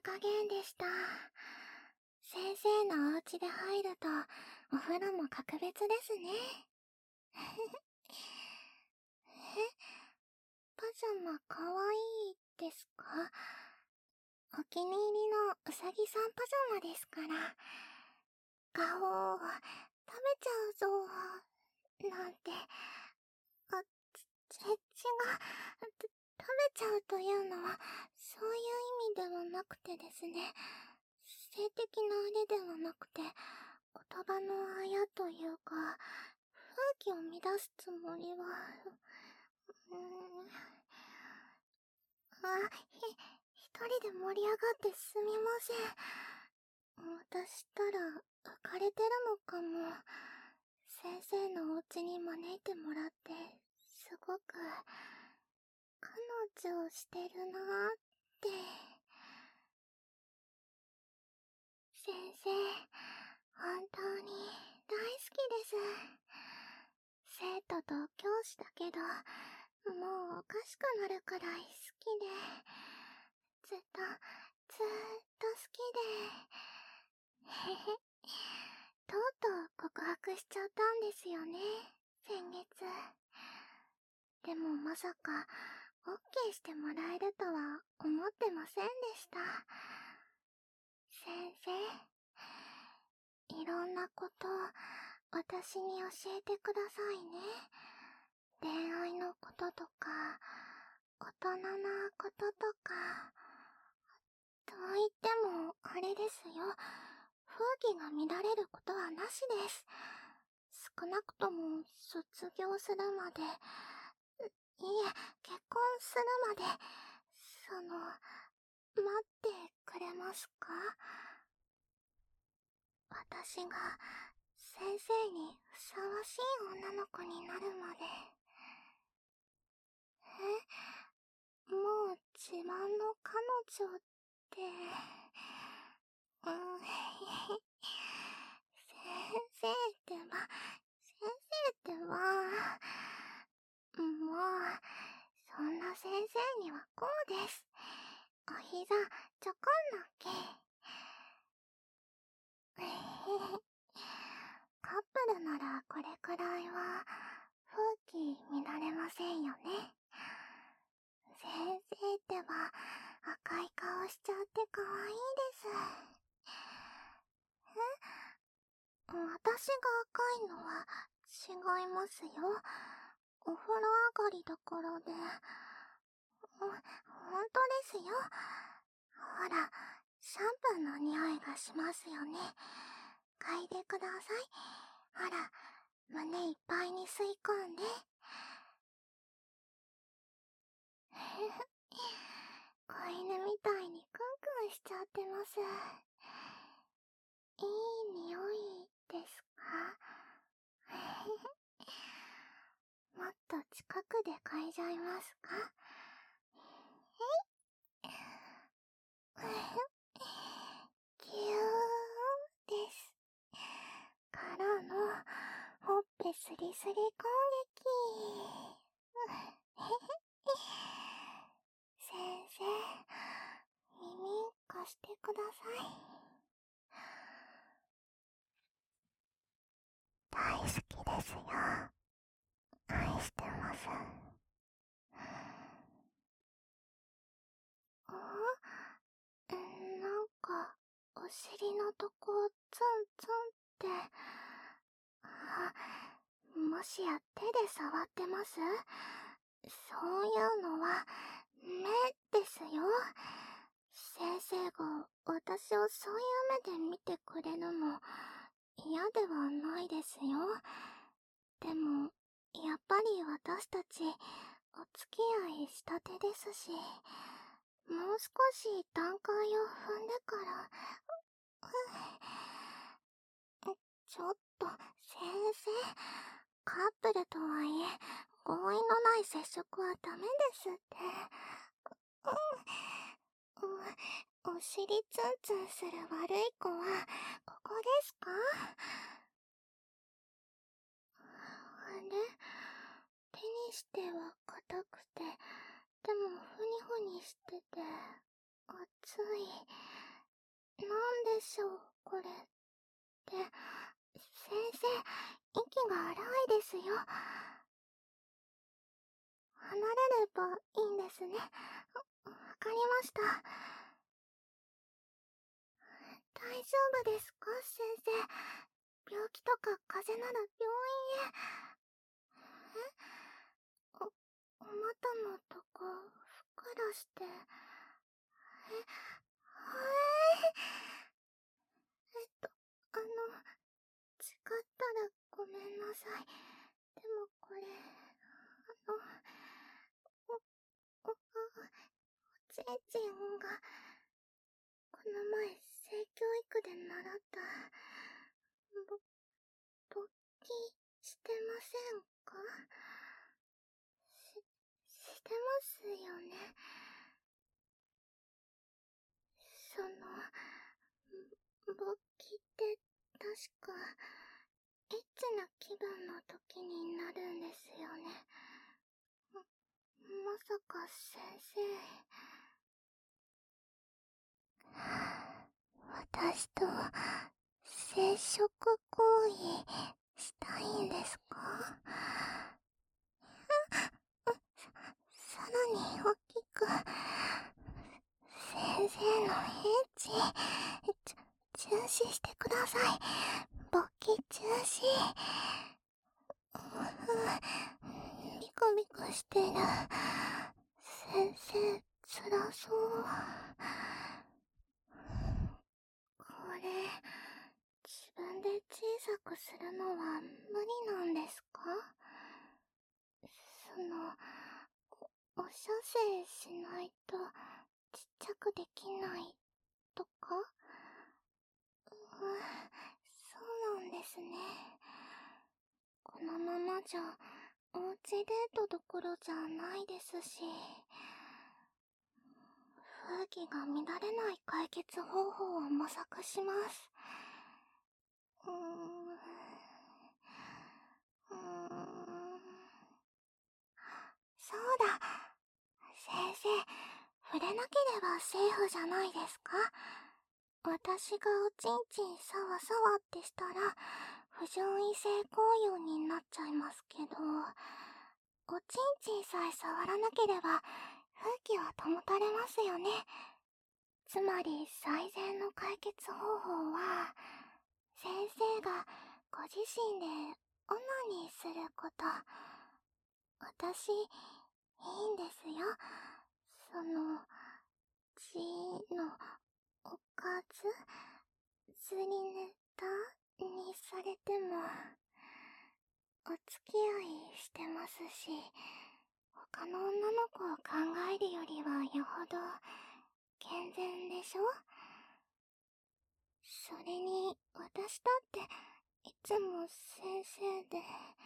加減でした。先生のお家で入ると、お風呂も格別ですね。パジャマかわいいですか？お気に入りのうさぎさんパジャマですから。顔を食べちゃうぞ、なんて。血が、食べちゃうというのは、そういう意味ではなくてですね。性的なあれではなくて、言葉のあやというか、風紀を乱すつもりは、一人で盛り上がってすみません。私ったら浮かれてるのかも。先生のお家に招いてもらって、すごく、彼女をしてるなーって。先生、本当に大好きです。生徒と教師だけど、もうおかしくなるくらい好きで、ずっと好きで、へへ。とうとう告白しちゃったんですよね、先月。でもまさか、オッケーしてもらえるとは思ってませんでした。先生、いろんなこと私に教えてくださいね。恋愛のこととか、大人なこととか。と言っても、あれですよ。風紀が乱れることはなしです。少なくとも、卒業するまで、いえ、結婚するまで、待ってくれますか？私が、先生にふさわしい女の子になるまで。もう自慢の彼女って、先生ってば、もう、そんな先生にはこうです。お膝、ちょこんのけ。カップルならこれくらいは、風紀乱れませんよね。先生ってば、赤い顔しちゃって可愛いです。私が赤いのは違いますよ。お風呂上がりだからで。ほんとですよ。ほら、シャンプーの匂いがしますよね。嗅いでください。ほら、胸いっぱいに吸い込んで。子犬みたいにクンクンしちゃってます。いい匂いですか？もっと近くで嗅いじゃいますか？ぎゅーです。からの、ほっぺスリスリ攻撃。先生、耳貸してください。大好きですよ。愛してます。なんか、お尻のとこ、ツンツンって。もしや手で触ってます？そういうのは、目ですよ。先生が私をそういう目で見てくれるの、嫌ではないですよ。でも、やっぱり私たち、お付き合いしたてですし、もう少し段階を踏んでから、ちょっと、先生、カップルとはいえ、合意のない接触はダメですって。お尻ツンツンする悪い子は、ここですか？あれ？手にしては硬くて、でもふにふにしてて。 熱い。なんでしょう、これって。先生、息が荒いですよ。離れればいいんですね。わかりました。大丈夫ですか、先生。病気とか風邪なら病院へ。お股のとこ、ふっくらして。あの、誓ったらごめんなさい。でもこれ、おちんちんが、この前、性教育で習った、勃起してませんか？してますよね。勃起って確か、エッチな気分の時になるんですよね。まさか先生、私と接触行為したいんですか？さらに大きく、先生のエッチ、中止してください。勃起中止。ビクビクしてる。先生、辛そう。これ、自分で小さくするのは無理なんですか？お射精しないとちっちゃくできないとか？そうなんですね。このままじゃ、おうちデートどころじゃないですし、風紀が乱れない解決方法を模索します。そうだ。先生、触れなければセーフじゃないですか？私がおちんちんサワサワってしたら、不純異性行為になっちゃいますけど、おちんちんさえ触らなければ、風紀は保たれますよね。つまり最善の解決方法は、先生がご自身でオナニーすること。私、いいんですよ。G のおかず釣りネタにされても、お付き合いしてますし、他の女の子を考えるよりはよほど健全でしょ？それに、私だっていつも先生で、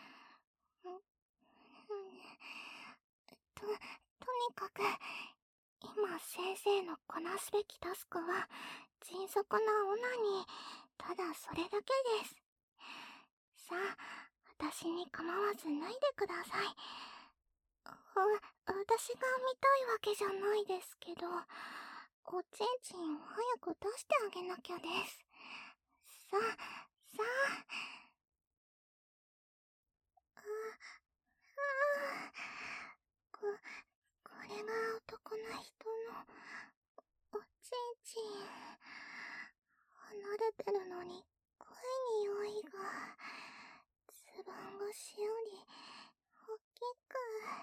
とにかく、今先生のこなすべきタスクは、迅速なオナニー、ただそれだけです。さあ、私に構わず脱いでください。私が見たいわけじゃないですけど、おちんちん早く出してあげなきゃです。さあ、さあ。これが男の人のおちんちん。離れてるのに濃い匂いがズボン越しより大きく。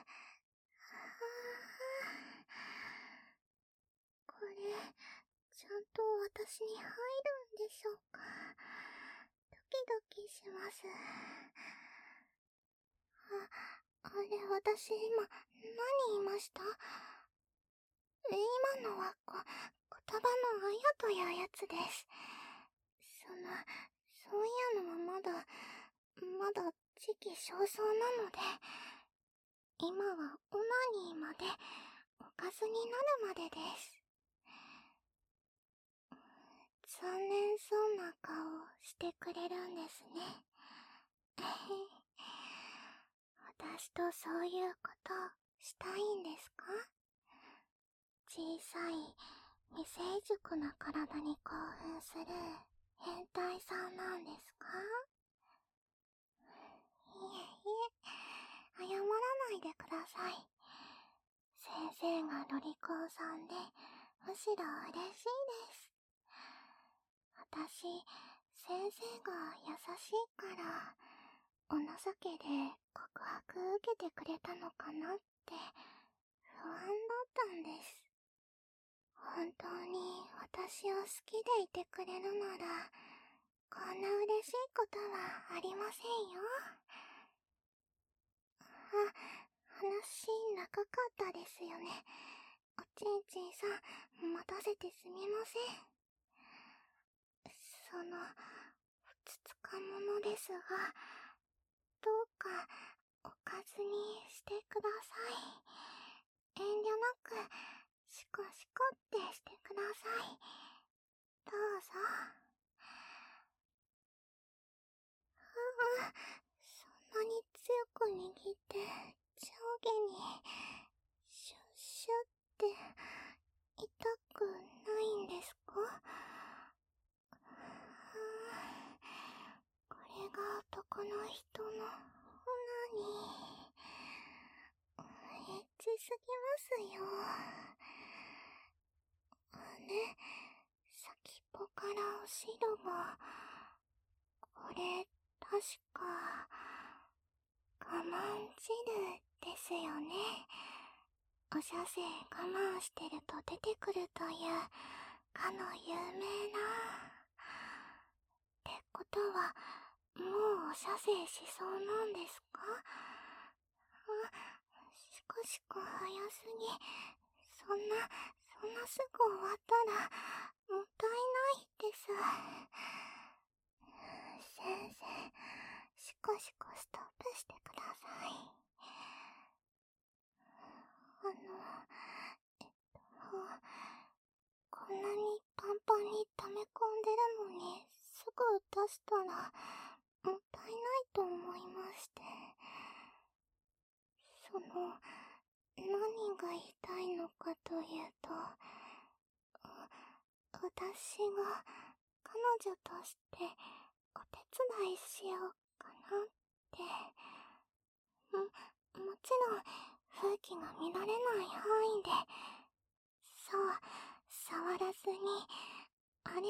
これちゃんと私に入るんでしょうか？ドキドキします。あれ、私今何言いました？今のは言葉のあやというやつです。そういうのはまだ時期尚早なので、今はオナニーまで、おかずになるまでです。残念そうな顔してくれるんですね。私とそういうことしたいんですか？小さい未成熟な体に興奮する変態さんなんですか？いえいえ、謝らないでください。先生がロリコンさんで、むしろ嬉しいです。私、先生が優しいから、お情けで告白受けてくれたのかなって不安だったんです。本当に私を好きでいてくれるなら、こんな嬉しいことはありませんよ。話長かったですよね。おちんちんさん、待たせてすみません。ふつつかものですが、どうかおかずにしてください。遠慮なく、シコシコってしてください。どうぞ。そんなに強く握って上下にシュッシュって痛くないんですか？これが男の人のオナニー。エッチすぎますよ。ね、先っぽからお汁が、これ確か我慢汁ですよね。お射精我慢してると出てくるというかの有名な。ってことは、もうお射精しそうなんですか？しこしこ早すぎ。そんなすぐ終わったら、もったいないです。先生、しこしこストップしてください。こんなにパンパンに溜め込んでるのに、すぐ出したら、もったいないと思いまして。何が言いたいのかというと、私が彼女としてお手伝いしようかなって。もちろん風紀が見られない範囲で、そう、触らずに、あれです。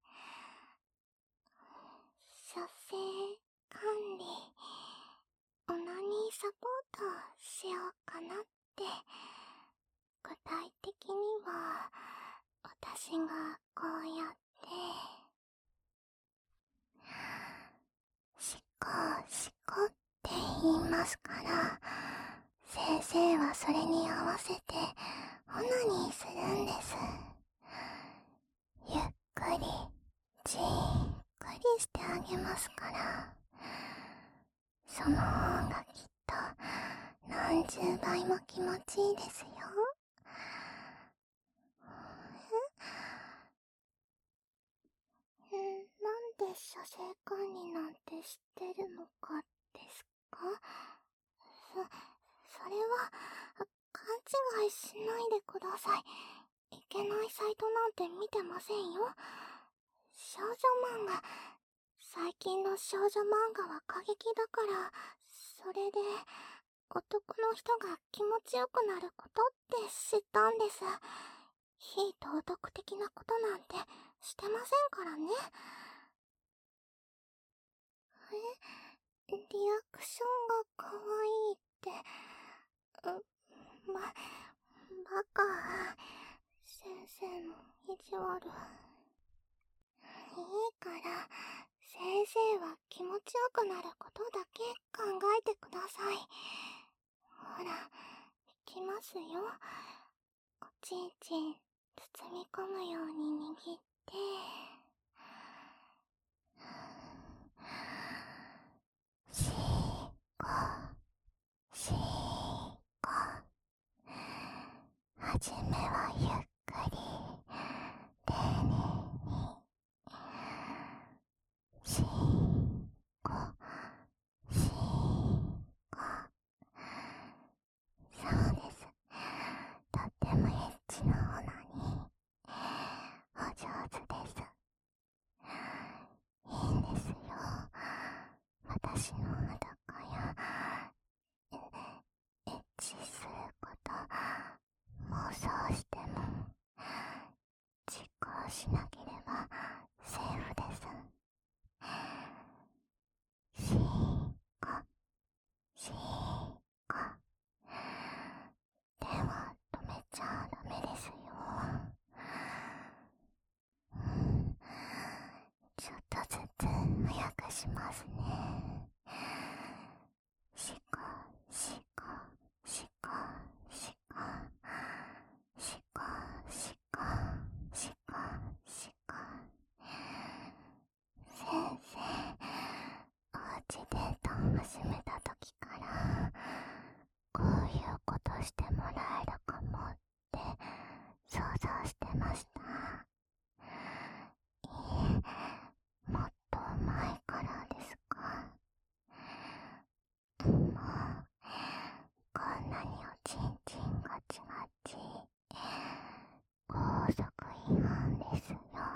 射精管理、オナニーサポートしようかなって。具体的には、私がこうやって、シコシコって言いますから、先生はそれに合わせてオナニーするんです。ゆっくり、じっくりしてあげますから、その方がきっと何十倍も気持ちいいですよ。なんで射精管理なんて知ってるのかですか？それは、勘違いしないでください。いけないサイトなんて見てませんよ。少女漫画、最近の少女漫画は過激だから、それで、男の人が気持ちよくなることって知ったんです。非道徳的なことなんてしてませんからね。リアクションが可愛いって、バカ。先生の意地悪。いいから、先生は気持ちよくなることだけ考えてください。ほら、いきますよ。おちんちん包み込むように握って、しーこ、しーこ。はじめはゆっくり、丁寧に。しーこ、しーこ。そうです。とってもエッチなオナニー。 知すること、妄想しても実行しなければセーフです。しーか、しーか。手は止めちゃダメですよ。ちょっとずつ早くしますね。しこ、しこ、しこ、しこ、しこ、しこ、しこ、しこ。先生、お家デートを始めた時からこういうことしてもらえるかもって想像してました。いえ、もっと前からですか。もうこんなにおちんちんガチガチ、校則違反ですよ。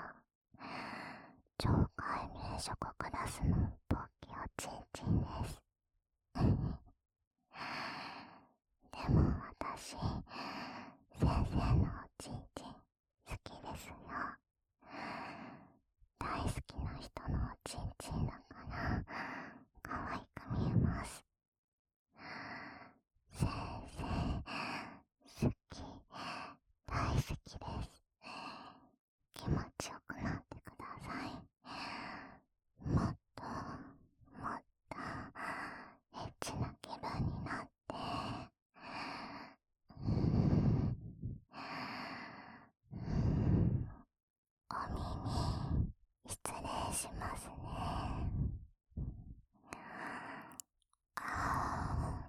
懲戒免職クラスの勃起おちんちんです。でも私、先生のおちんちん好きですよ。大好きな人のおちんちんだから可愛く見えます。先生、好き、大好きです。気持ちよくなってください。もっともっとエッチな気分になって、お耳失礼しますね。あ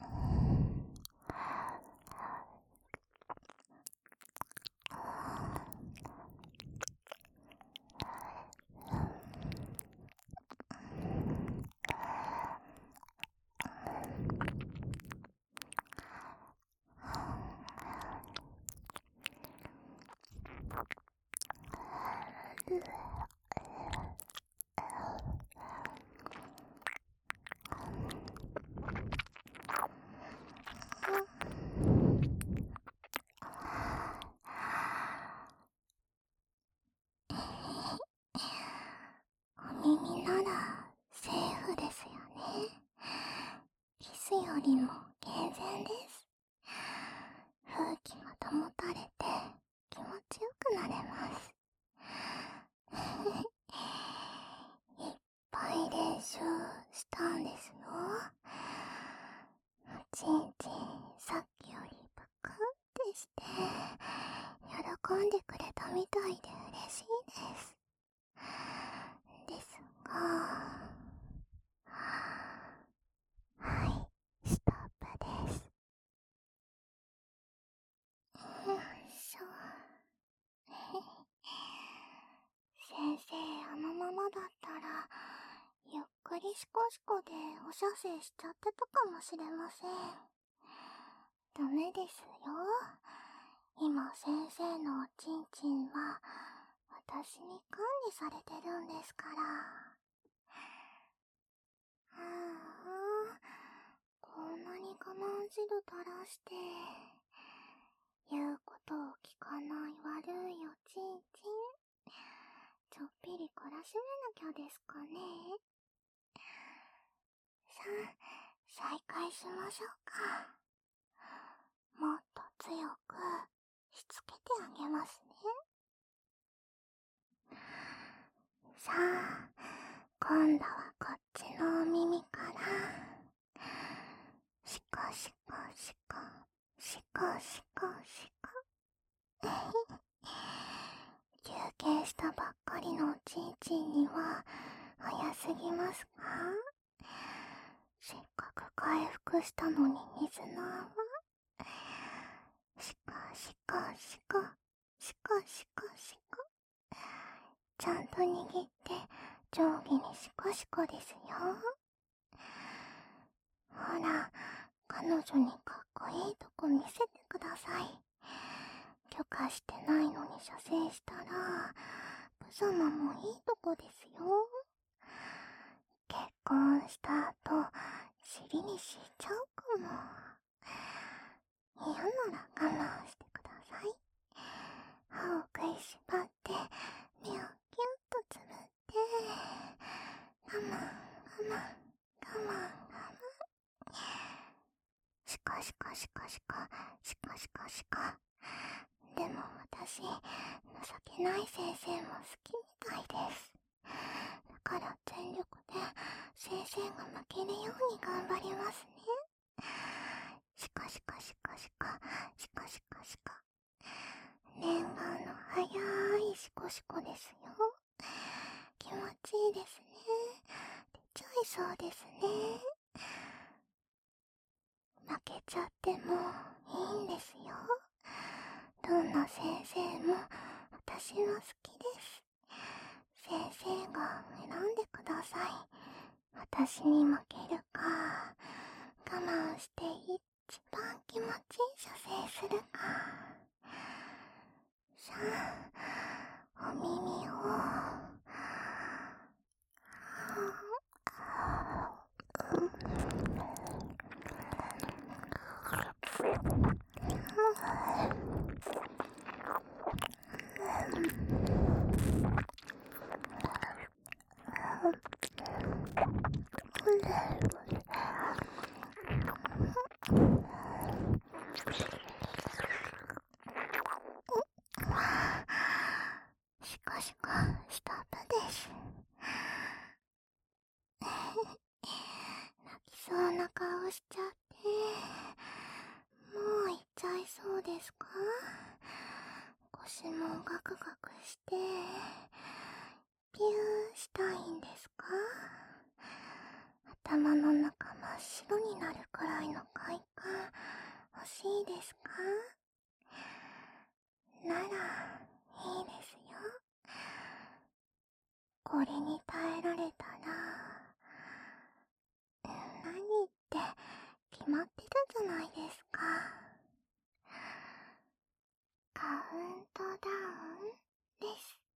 お耳ならセーフですよね。キスよりも健全です。風紀が保たれて気持ちよくなれます。いっぱい練習したんですよ。おちんちんさっきよりぷくってして喜んでくれたみたいで嬉しいです。ですが、はい、ストップです。よいしょ。先生、あのままだったらゆっくりシコシコでお射精しちゃってたかもしれません。ダメですよ。今先生のおちんちんは私に管理されてるんですから。こんなに我慢汁垂らして言うことを聞かない悪いおちんちん、ちょっぴり懲らしめなきゃですかね。さあ、再開しましょうか。もっと強くしつけてあげますね。さあ、今度はこっちのお耳から。シコシコシコ、シコシコシコ。休憩したばっかりのおちんちんには早すぎますか？せっかく回復したのに水の泡。シコシコシコ、シコシコシコ。ちゃんと握って上下にシコシコですよ。ほら、彼女にかっこいいとこ見せてください。許可してないのに射精したら、無様もいいとこですよ。結婚した後、尻に敷いちゃうかも。 から我慢してください。歯を食いしばって目をキュッとつぶって我慢我慢我慢我慢。しかしかしかしかしかしかしか。でも私、情けない先生も好きみたいです。だから全力で先生が負けるように頑張りますね。しかしかしかしかしかしかしか。念願の早いシコシコですよ。気持ちいいですね。出ちゃいそうですね。負けちゃってもいいんですよ。どんな先生も私は好きです。先生が選んでください。私に負けるか、我慢して一番気持ちいい射精するか。さあ、お耳を。しかしかストップです。泣きそうな顔しちゃって、もう行っちゃいそうですか？腰もガクガクして、ピューしたいんですか？頭の中真っ白になるくらいの快感欲しいですか？なら、いいですよ。これに耐えられたら、何って決まってるじゃないですか。カウントダウンです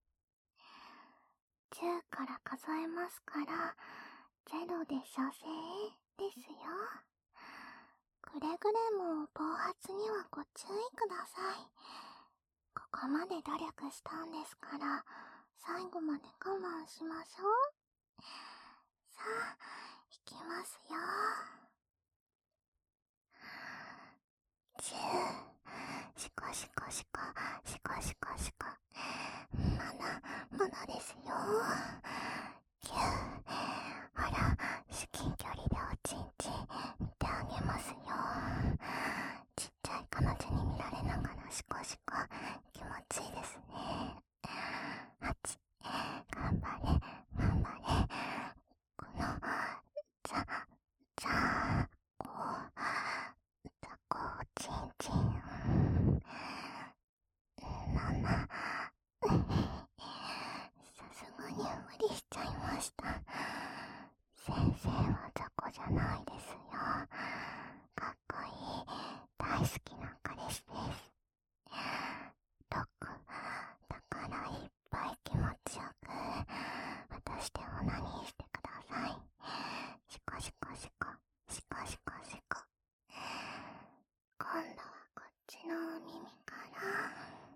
。10から数えますから、0で射精ですよ。くれぐれも暴発にはご注意ください。ここまで努力したんですから、最後まで我慢しましょう。さあ、いきますよ。10、しかしかしか、しかしかしか。まだですよ。9、ほら、至近距離でおちんちん見てあげますよ。ちっちゃい彼女に見られながらシコシコ気持ちいいですね。8、頑張れ頑張れ。このザコちんちん。7、さすがに無理しちゃいました。先生は雑魚じゃないですよ。かっこいい大好きな彼氏です。6、だからいっぱい気持ちよく私でオナニーしてください。シコシコシコシコシコシコ。今度はこっちのお耳から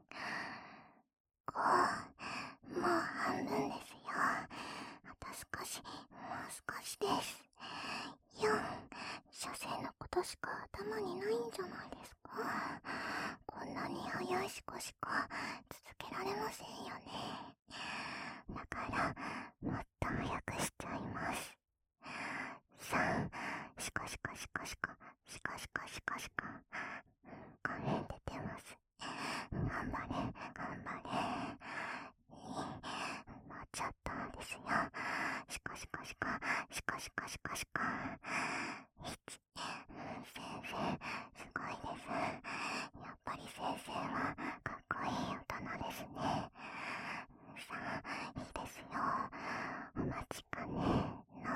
5、もう半分ですよ。あと少し、もう少しです。4、射精のことしか頭にないんじゃないですか？こんなに早いシコシコ続けられませんよね。だからもっと早くしちゃいます。3、シコシコシコシコシコシコシコシコ。画面出てます。頑張れ頑張れ。2、もうちょっとですよ。シコシコシコシコシコシコシコ。1、先生すごいです。やっぱり先生はかっこいい大人ですね。さあ、いいですよ。お待ちかねの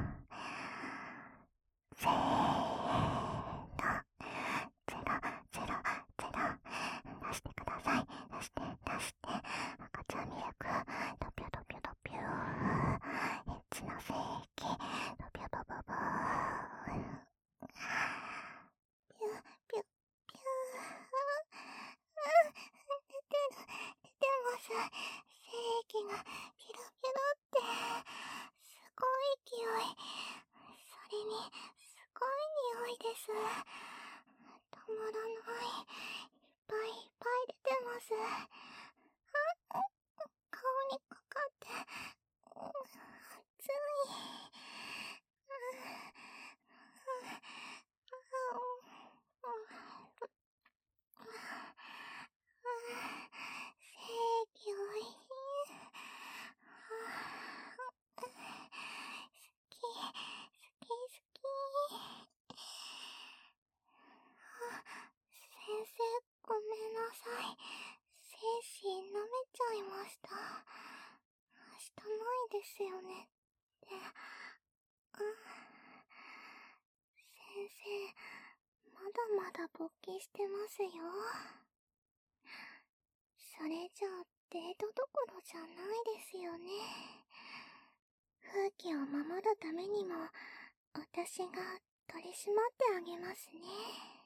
せーの、000、出してください。出して赤ちゃんミルクドピュドピュドピュエッチな精液ドピュドボボピュピュピュピラピラって、すごい勢い。それに、すごい匂いです。たまらない。いっぱいいっぱい出てます。顔にかかって、熱い。正義おいしい。好き、好き、好き。先生、ごめんなさい。精子舐めちゃいました。したないですよねって。先生、まだまだ勃起してますよ。それじゃあデートどころじゃないですよね。風紀を守るためにも私が取り締まってあげますね。